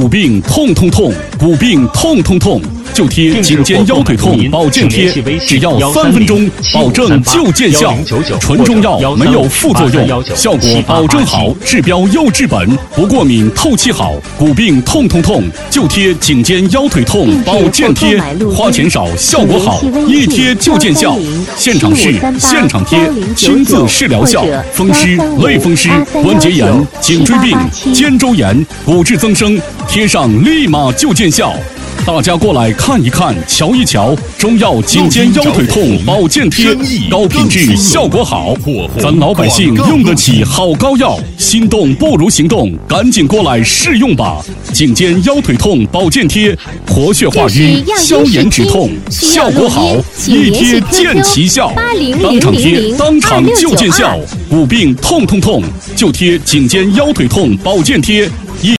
骨病痛痛痛，骨病痛痛痛，就贴颈肩腰腿痛保健贴，只要3分钟，保证就见效。纯中药，没有副作用，效果保证好，治标又治本，不过敏，透气好。骨病痛痛痛，就贴颈肩腰腿痛保健贴，花钱少，效果好，一贴就见效。现场试，现场贴，亲自试疗效。风湿、类风湿、关节炎、颈椎病、肩周炎、骨质增生，贴上立马就见效。大家过来看一看，瞧一瞧，中药颈肩腰腿痛保健贴，高品质，效果好，咱老百姓用得起好膏药，心动不如行动，赶紧过来试用吧！颈肩腰腿痛保健贴，活血化瘀，消炎止痛，效果好，一贴见奇效，当场贴，当场就见效。骨病痛痛痛，就贴颈肩腰腿痛保健贴，